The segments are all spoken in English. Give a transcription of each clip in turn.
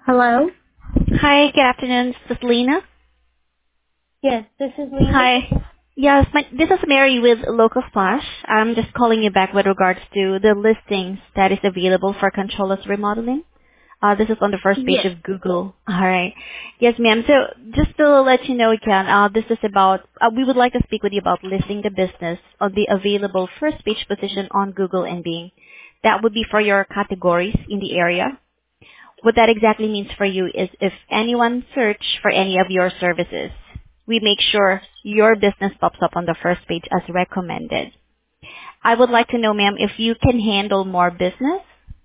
Hello? Hi, good afternoon. This is Lena. Yes, this is Lena. Hi. Yes, this is Mary with Local Splash. I'm just calling you back with regards to the listings that is available for controllers remodeling. This is on the first page Yes. of Google. All right. Yes, ma'am. So just to let you know again, this is about, we would like to speak with you about listing the business on the available first page position on Google and Bing. That would be for your categories in the area. What that exactly means for you is if anyone search for any of your services, we make sure your business pops up on the first page as recommended. I would like to know, ma'am, if you can handle more business.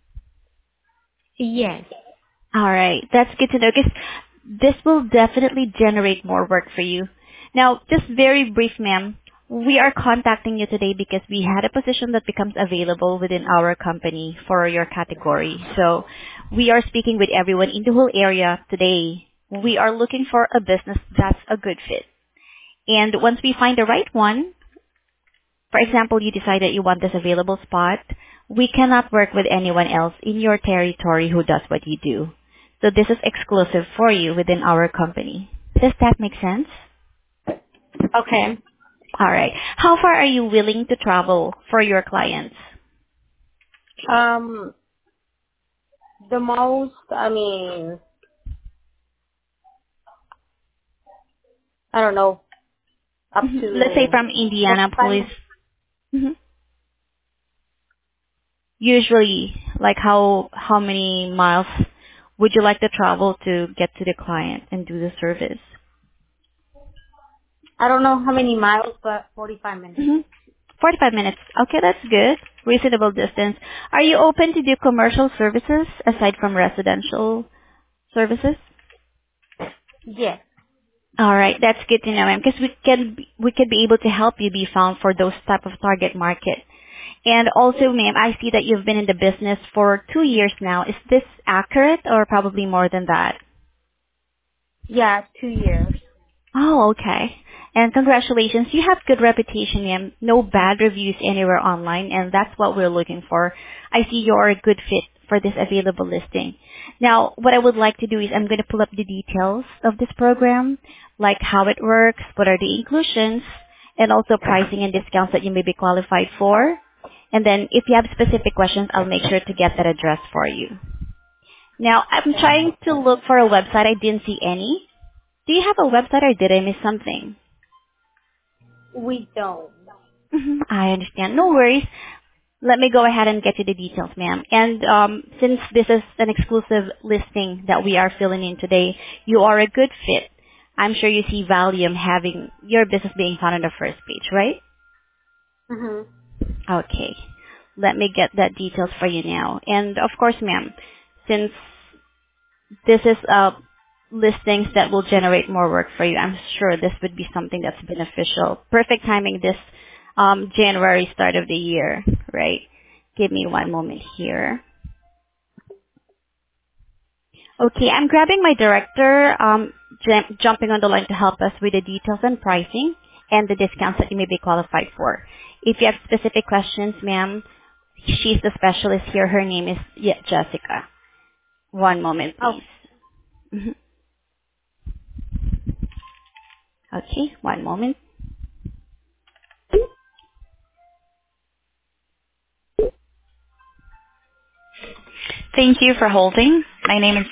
Yes. All right, that's good to know because this will definitely generate more work for you. Now, just very brief, ma'am. We are contacting you today because we had a position that becomes available within our company for your category. So we are speaking with everyone in the whole area today. We are looking for a business that's a good fit. And once we find the right one, for example, you decide that you want this available spot, we cannot work with anyone else in your territory who does what you do. So this is exclusive for you within our company. Does that make sense? Okay. All right. How far are you willing to travel for your clients? Um, the most, I don't know, up Let's say to from 45 Indianapolis. minutes. Mhm. Usually, like how many miles would you like to travel to get to the client and do the service? I don't know how many miles, but 45 minutes. 45 minutes. Okay, that's good. Reasonable distance. Are you open to do commercial services aside from residential services? Yes. All right, that's good to know, ma'am, because we can be able to help you be found for those type of target market. And also, ma'am, I see that you've been in the business for 2 years now. Is this accurate or probably more than that? Yeah, 2 years. Oh, okay. And congratulations. You have good reputation, ma'am. No bad reviews anywhere online, and that's what we're looking for. I see you're a good fit for this available listing. Now, what I would like to do is I'm going to pull up the details of this program, like how it works, what are the inclusions, and also pricing and discounts that you may be qualified for. And then if you have specific questions, I'll make sure to get that addressed for you. Now, I'm Okay. trying to look for a website. I didn't see any. Do you have a website or did I miss something? We don't. I understand. No worries. Let me go ahead and get you the details, ma'am. And since this is an exclusive listing that we are filling in today, you are a good fit. I'm sure you see value in having your business being found on the first page, right? hmm Okay. Let me get that details for you now. And of course, ma'am, since this is listings that will generate more work for you. I'm sure this would be something that's beneficial. Perfect timing this January start of the year, right? Give me one moment here. Okay, I'm grabbing my director, jumping on the line to help us with the details and pricing and the discounts that you may be qualified for. If you have specific questions, ma'am, she's the specialist here. Her name is Jessica. One moment, Oh, please. Mhm. Okay, one moment. Thank you for holding. My name is